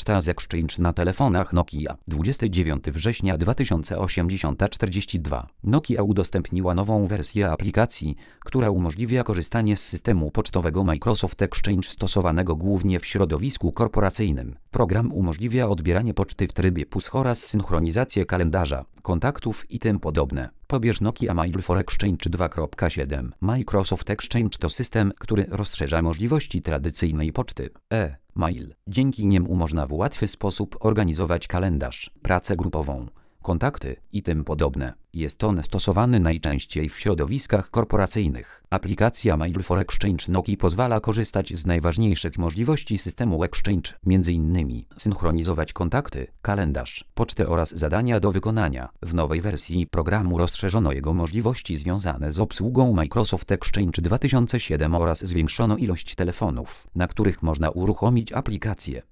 Poczta z Exchange na telefonach Nokia. 29 września 2080:42. Nokia udostępniła nową wersję aplikacji, która umożliwia korzystanie z systemu pocztowego Microsoft Exchange stosowanego głównie w środowisku korporacyjnym. Program umożliwia odbieranie poczty w trybie push oraz synchronizację kalendarza, kontaktów i tym podobne. Pobierz Nokia Mail for Exchange 2.7. Microsoft Exchange to system, który rozszerza możliwości tradycyjnej poczty e-mail. Dzięki niemu można w łatwy sposób organizować kalendarz, pracę grupową, kontakty i tym podobne. Jest on stosowany najczęściej w środowiskach korporacyjnych. Aplikacja Mail for Exchange Nokii pozwala korzystać z najważniejszych możliwości systemu Exchange, m.in. synchronizować kontakty, kalendarz, pocztę oraz zadania do wykonania. W nowej wersji programu rozszerzono jego możliwości związane z obsługą Microsoft Exchange 2007 oraz zwiększono ilość telefonów, na których można uruchomić aplikację.